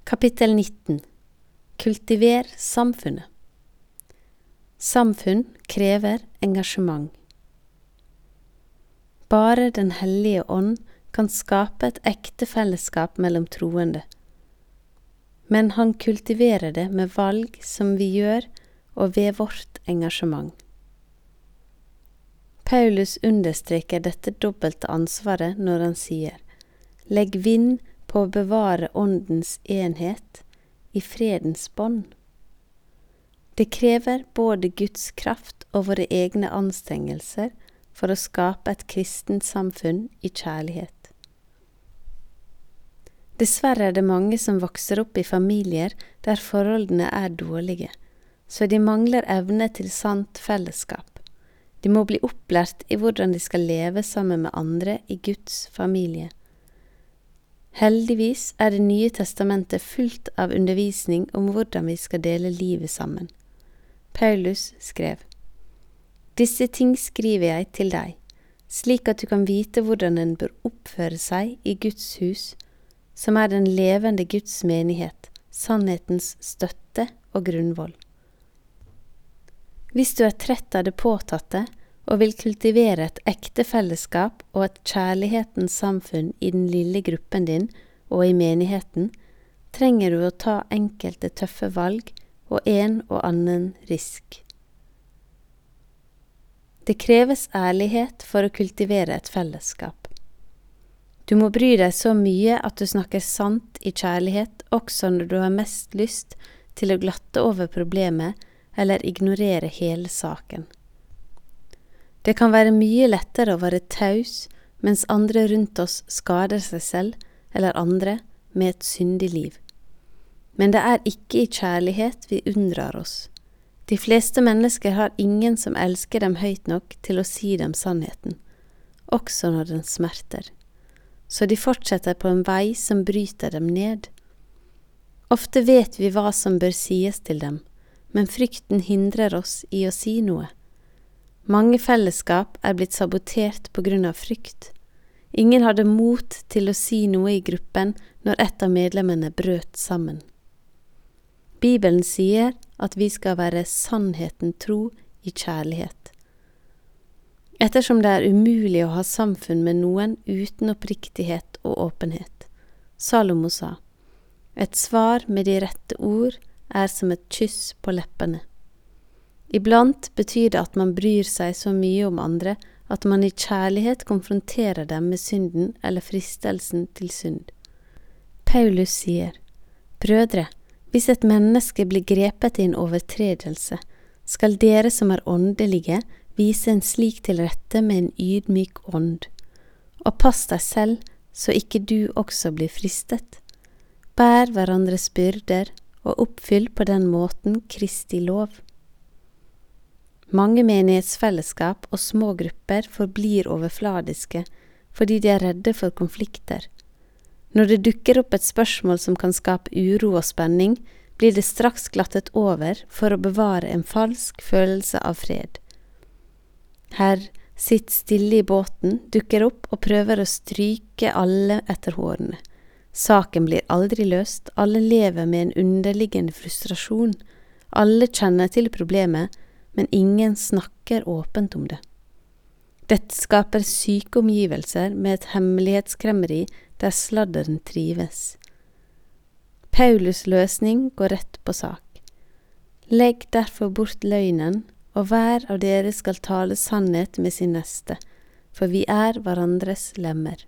Kapittel 19. Kultiver samfunnet. Samfunn krever engasjement. Bare Den hellige ånd kan skape et ekte fellesskap mellom troende. Men han kultiverer det med valg som vi gjør, og ved vårt engasjement. Paulus understreker dette dobbelte ansvaret når han sier: «Legg vind på å bevare åndens enhet i fredens bånd». Det krever både Guds kraft og våre egne anstrengelser for å skape et kristent samfunn i kjærlighet. Dessverre er det mange som vokser opp i familier der forholdene er dårlige, så de mangler evne til sant fellesskap. De må bli opplært i hvordan de skal leve sammen med andre i Guds familie. Heldigvis er Det nye testamentet fullt av undervisning om hvordan vi skal dele livet sammen. Paulus skrev: «Disse ting skriver jeg til deg, slik at du kan vite hvordan en bør oppføre seg i Guds hus, som er den levende Guds menighet, sannhetens støtte og grunnvoll. Hvis du er trett av det påtatte og vil kultivere et ekte fellesskap og et kjærlighetens samfunn i den lille gruppen din og i menigheten, trenger du å ta enkelte tøffe valg og en og annen risk. Det kreves ærlighet for å kultivere et fellesskap. Du må bry deg så mye at du snakker sant i kjærlighet også når du har mest lyst til å glatte over problemet eller ignorere hele saken. Det kan være mye lettere å være taus mens andre rundt oss skader seg selv eller andre med et syndig liv. Men det er ikke i kjærlighet vi unndrar oss. De fleste mennesker har ingen som elsker dem høyt nok til å si dem sannheten, også når den smerter. Så de fortsetter på en vei som bryter dem ned. Ofte vet vi hva som bør sies til dem, men frykten hindrer oss i å si noe. Mange fellesskap er blitt sabotert på grunn av frykt. Ingen hadde mot til å si noe i gruppen når et av medlemmene brøt sammen. Bibelen sier at vi skal være sannheten tro i kjærlighet. Ettersom det er umulig å ha samfunn med noen uten oppriktighet og åpenhet. Salomo sa: «Et svar med de rette ord er som et kyss på leppene». Iblant betyr det at man bryr seg så mye om andre at man i kjærlighet konfronterer dem med synden eller fristelsen til synd. Paulus sier: «Brødre, hvis et menneske blir grepet i en overtredelse, skal dere som er åndelige vise en slik til rette med en ydmyk ånd. Og pass deg selv, så ikke du også blir fristet. Bær hverandres byrder, og oppfyll på den måten Kristi lov». Mange menighetsfellesskap og små grupper forblir overfladiske fordi de er redde for konflikter. Når det dukker opp et spørsmål som kan skape uro og spenning, blir det straks glattet over for å bevare en falsk følelse av fred. Herr sitter stille i båten, dukker opp og prøver å stryke alle etter hårene. Saken blir aldri løst, alle lever med en underliggende frustrasjon. Alle kjenner til problemet, men ingen snakker åpent om det. Dette skaper syke omgivelser med et hemmelighetskremmeri der sladderen trives. Paulus løsning går rett på sak. Legg derfor bort løgnen, og hver av dere skal tale sannhet med sin neste, for vi er hverandres lemmer.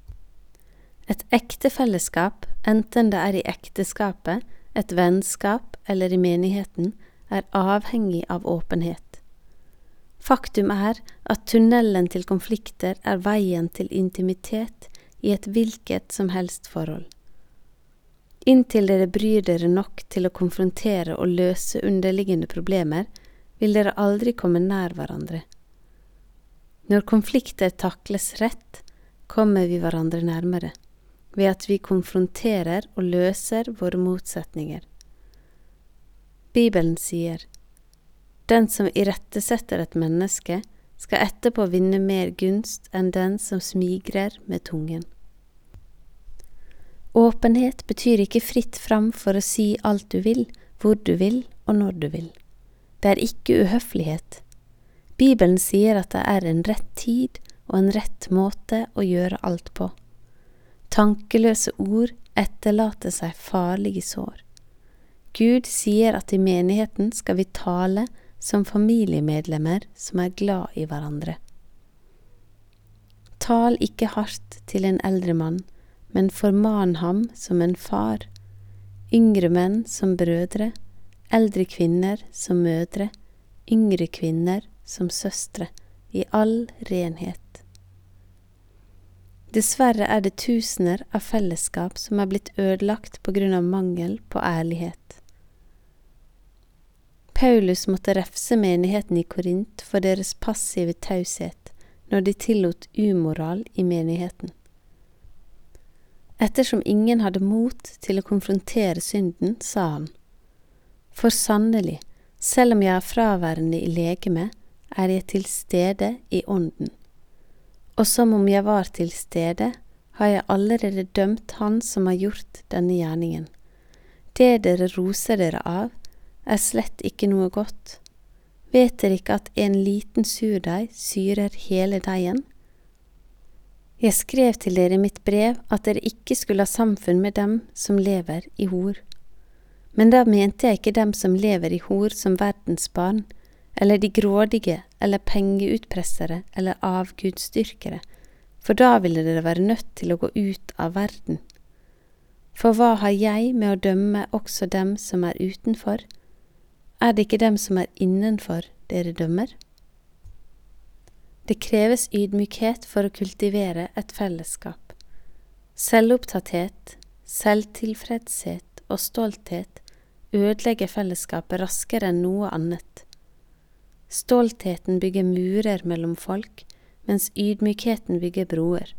Et ekte fellesskap, enten det er i ekteskapet, et vennskap eller i menigheten, er avhengig av åpenhet. Faktum er at tunnelen til konflikter er veien til intimitet i et hvilket som helst forhold. Inntil dere bryr dere nok til å konfrontere og løse underliggende problemer, vil dere aldri komme nær hverandre. Når konflikter takles rett, kommer vi hverandre nærmere, ved at vi konfronterer og løser våre motsetninger. Bibelen sier: «Den som irettesetter et menneske, skal etterpå vinne mer gunst enn den som smigrer med tungen». Åpenhet betyr ikke fritt fram for å si alt du vil, hvor du vil og når du vil. Det ikke uhøflighet. Bibelen sier at det en rett tid og en rett måte å gjøre alt på. Tankeløse ord etterlater seg farlige sår. Gud sier at i menigheten skal vi tale som familiemedlemmer som glad i hverandre. Tal ikke hardt til en eldre mann, men forman ham som en far, yngre menn som brødre, eldre kvinner som mødre, yngre kvinner som søstre, i all renhet. Dessverre det tusener av fellesskap som blitt ødelagt på grunn av mangel på ærlighet. Paulus måtte refse menigheten i Korint for deres passive taushet når de tillot umoral i menigheten. Ettersom ingen hadde mot til å konfrontere synden, sa han: For sannelig, selv om jeg fraværende i legeme, jeg til stede i ånden. Og som om jeg var til stede, har jeg allerede dømt han som har gjort denne gjerningen. Det dere roser dere av, slett ikke noe godt. Vet dere ikke at en liten surdeig syrer hele deigen? Jeg skrev til dere i mitt brev at dere ikke skulle ha samfunn med dem som lever i hor. Men da mente jeg ikke dem som lever i hor som verdens barn, eller de grådige, eller pengeutpressere, eller avgudsdyrkere, for da ville dere være nødt til å gå ut av verden. For hva har jeg med å dømme også dem som utenfor? Det ikke dem som innenfor dere dømmer? Det kreves ydmykhet for å kultivere et fellesskap. Selvopptatthet, selvtilfredshet og stolthet ødelegger fellesskapet raskere enn noe annet. Stoltheten bygger murer mellom folk, mens ydmykheten bygger broer.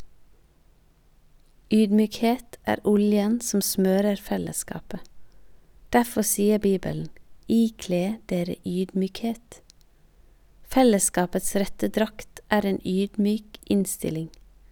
Ydmykhet oljen som smører fellesskapet. Derfor sier Bibelen: ikle dere ydmykhet. Fellesskapets rette drakt en ydmyk innstilling.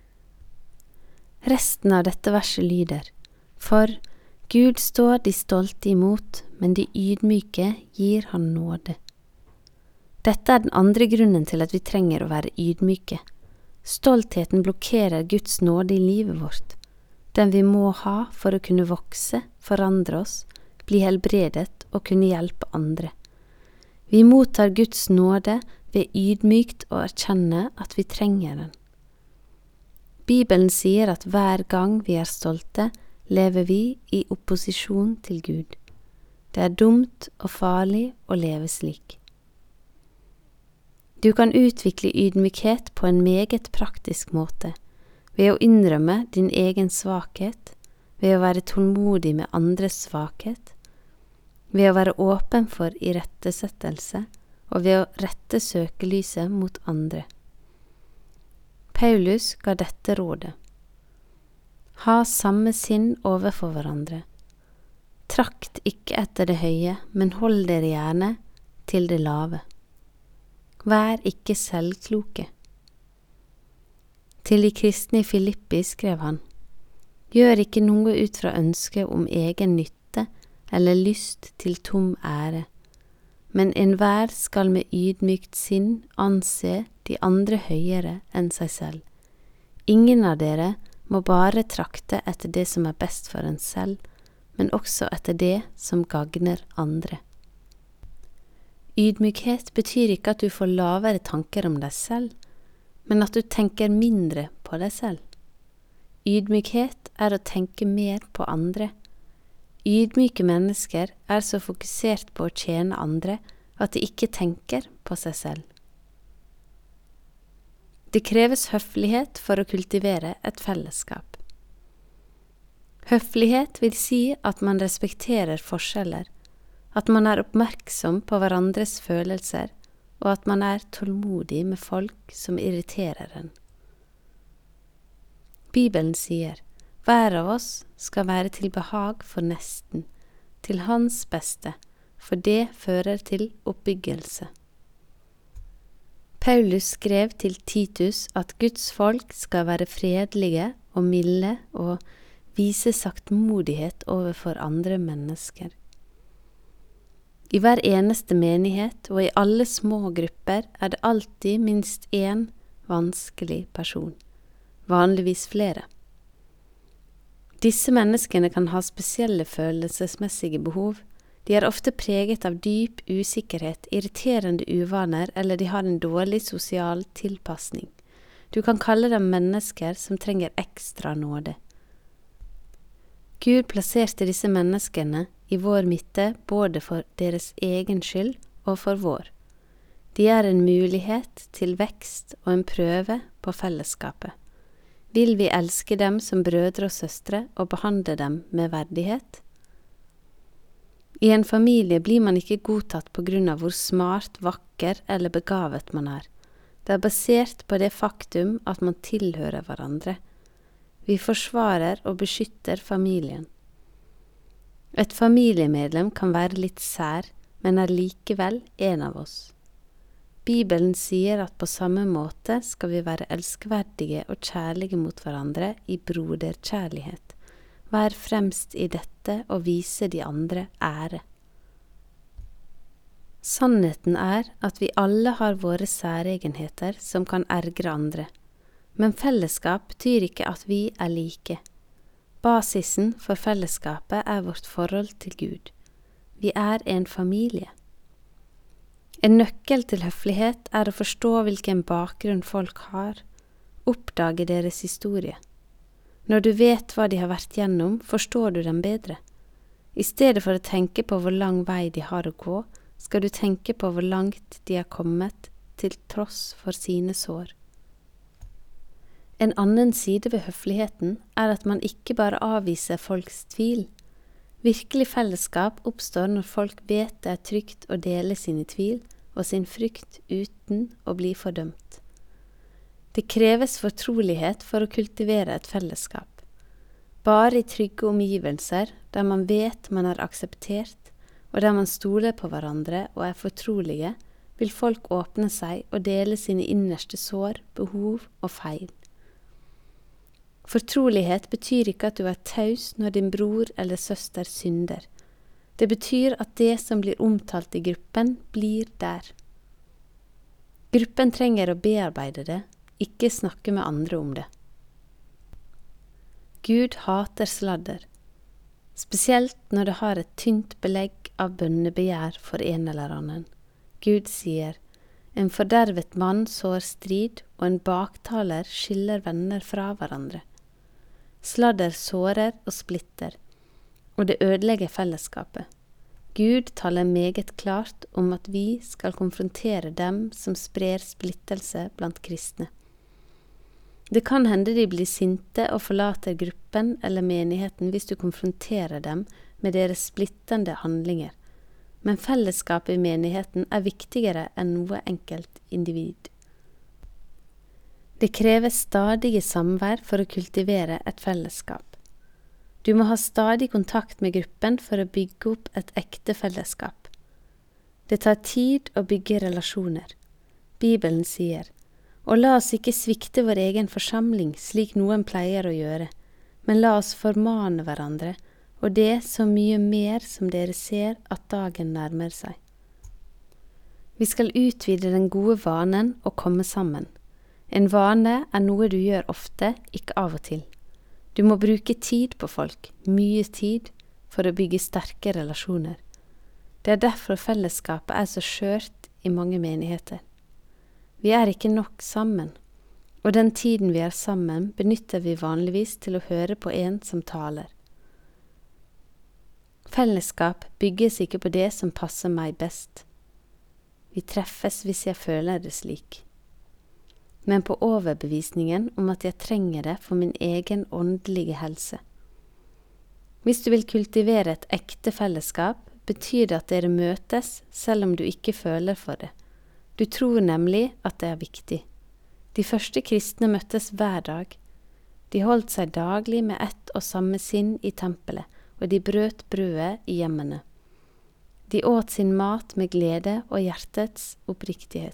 Resten av dette verset lyder: For Gud står de stolte imot, men de ydmyke gir han nåde. Dette den andre grunnen til at vi trenger å være ydmyke. Stoltheten blokkerer Guds nåde i livet vårt, den vi må ha for å kunne vokse, forandre oss, bli helbredet og kunne hjelpe andre. Vi mottar Guds nåde ved ydmykt å erkjenne at vi trenger den. Bibelen sier at hver gang vi stolte, lever vi i opposisjon til Gud. Det dumt og farlig å leve slik. Du kan utvikle ydmykhet på en meget praktisk måte, ved å innrømme din egen svakhet, ved å være tålmodig med andres svakhet, ved å være åpen for irettesettelse og ved å rette søkelyset mot andre. Paulus ga dette rådet: Ha samme sinn overfor hverandre. Trakt ikke etter det høye, men hold dere gjerne til det lave. Vær ikke selvkloke. Til de kristne i Filippi skrev han: Gjør ikke noe ut fra ønske om egen nytte eller lyst til tom ære, men enhver skal med ydmykt sinn anse de andre høyere enn seg selv. Ingen av dere må bare trakte etter det som best for en selv, men også etter det som gagner andre. Ydmykhet betyr ikke at du får lavere tanker om deg selv, men at du tenker mindre på deg selv. Ydmykhet å tenke mer på andre. Ydmyke mennesker så fokusert på å tjene andre at de ikke tenker på seg selv. Det kreves høflighet for å kultivere et fellesskap. Høflighet vil si at man respekterer forskjeller, at man oppmerksom på hverandres følelser, og at man tålmodig med folk som irriterer en. Bibelen sier: Hver av oss skal være til behag for nesten, til hans beste, for det fører til oppbyggelse. Paulus skrev til Titus at Guds folk skal være fredelige og milde og vise saktmodighet overfor andre mennesker. I hver eneste menighet og i alle små grupper det alltid minst én vanskelig person, vanligvis flere. Disse menneskene kan ha spesielle følelsesmessige behov. De ofte preget av dyp usikkerhet, irriterende uvaner eller de har en dårlig sosial tilpasning. Du kan kalle dem mennesker som trenger ekstra nåde. Gud plasserte disse menneskene i vår midte både for deres egen skyld og for vår. De en mulighet til vekst og en prøve på fellesskapet. Vil vi elske dem som brødre og søstre og behandle dem med verdighet? I en familie blir man ikke godtatt på grunn av hvor smart, vakker eller begavet man Det basert på det faktum at man tilhører hverandre. Vi forsvarer og beskytter familien. Et familiemedlem kan være litt sær, men likevel en av oss. Bibelen sier at på samme måte skal vi være elskverdige og kjærlige mot hverandre i broderkjærlighet. Vær fremst i dette og vise de andre ære. Sannheten at vi alle har våre særegenheter som kan ergre andre, men fellesskap betyr ikke at vi like. Basisen for fellesskapet vårt forhold til Gud. Vi en familie. En nøkkel til høflighet å forstå hvilken bakgrunn folk har, oppdage deres historie. Når du vet hva de har vært gjennom, forstår du dem bedre. I stedet for å tenke på hvor lang vei de har å gå, skal du tenke på hvor langt de har kommet til tross for sine sår. En annen side ved høfligheten at man ikke bare avviser folks tvil. Virkelig fellesskap oppstår når folk vet det trygt å dele sine tvil og sin frykt uten å bli fordømt. Det kreves fortrolighet for å kultivere et fellesskap. Bare i trygge omgivelser, der man vet man akseptert, og der man stoler på hverandre og fortrolige, vil folk åpne seg og dele sine innerste sår, behov og feil. Fortrolighet betyr ikke at du taus når din bror eller søster synder. Det betyr at det som blir omtalt i gruppen, blir der. Gruppen trenger å bearbeide det, ikke snakke med andre om det. Gud hater sladder, spesielt når det har et tynt belegg av bønnebegjær for en eller annen. Gud sier, en fordervet mann sår strid, og en baktaler skiller venner fra hverandre. Sladder sårer og splitter, og det ødelegger fellesskapet. Gud taler meget klart om at vi skal konfrontere dem som sprer splittelse blant kristne. Det kan hende de blir sinte og forlater gruppen eller menigheten hvis du konfronterer dem med deres splittende handlinger, men fellesskapet i menigheten viktigere enn noe enkelt individ. Det kreves stadige samvær for å kultivere et fellesskap. Du må ha stadig kontakt med gruppen for å bygge opp et ekte fellesskap. Det tar tid å bygge relasjoner. Bibelen sier, og la oss ikke svikte vår egen forsamling slik noen pleier å gjøre, men la oss formane hverandre, og det så mye mer som dere ser at dagen nærmer seg. Vi skal utvide den gode vanen og komme sammen. En vane noe du gjør ofte, ikke av og til. Du må bruke tid på folk, mye tid, for å bygge sterke relasjoner. Det derfor fellesskapet så skjørt i mange menigheter. Vi ikke nok sammen, og den tiden vi sammen, benytter vi vanligvis til å høre på en som taler. Fellesskap bygges ikke på det som passer meg best. Vi treffes hvis jeg føler det slik. Men på overbevisningen om at jeg trenger det for min egen åndelige helse. Hvis du vil kultivere et ekte fellesskap, betyr det at dere møtes selv om du ikke føler for det. Du tror nemlig at det viktig. De første kristne møttes hver dag. De holdt seg daglig med ett og samme sinn i tempelet, og de brøt brødet i hjemmene. De åt sin mat med glede og hjertets oppriktighet.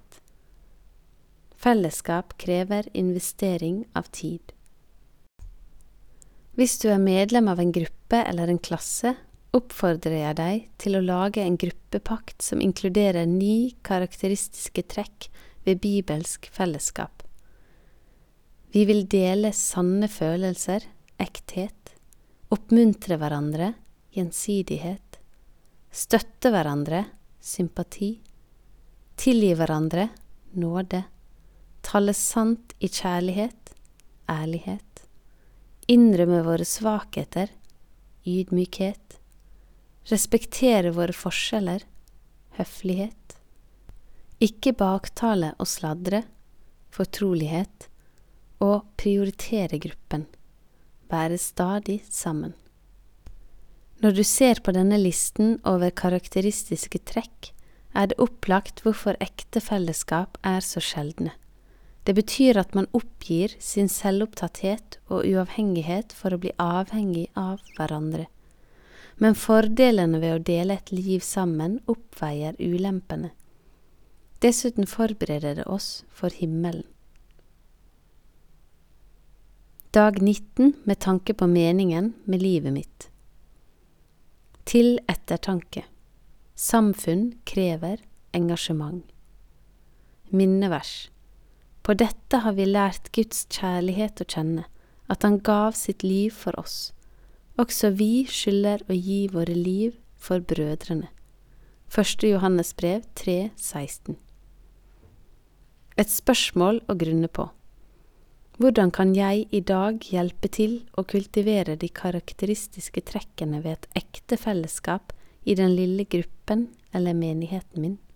Fellesskap krever investering av tid. Hvis du medlem av en gruppe eller en klasse, oppfordrer jeg deg til å lage en gruppepakt som inkluderer 9 karakteristiske trekk ved bibelsk fellesskap. Vi vil dele sanne følelser, ekthet, oppmuntre hverandre, gjensidighet, støtte hverandre, sympati, tilgi hverandre, nåde, tale sant i kjærlighet, ærlighet, innrømme våre svakheter, ydmykhet, respektere våre forskjeller, høflighet, ikke baktale og sladre, fortrolighet, og prioritere gruppen, være stadig sammen. Når du ser på denne listen over karakteristiske trekk, det opplagt hvorfor ekte fellesskap så sjeldne. Det betyr at man oppgir sin selvopptatthet og uavhengighet for å bli avhengig av hverandre. Men fordelene ved å dele et liv sammen oppveier ulempene. Dessuten forbereder det oss for himmelen. Dag 19 med tanke på meningen med livet mitt. Til ettertanke. Samfunn krever engasjement. Minnevers. På dette har vi lært Guds kjærlighet å kjenne, at han gav sitt liv for oss. Også vi skylder å gi våre liv for brødrene. 1. Johannes brev 3,16. Et spørsmål å grunne på. Hvordan kan jeg i dag hjelpe til å kultivere de karakteristiske trekkene ved et ekte fellesskap i den lille gruppen eller menigheten min?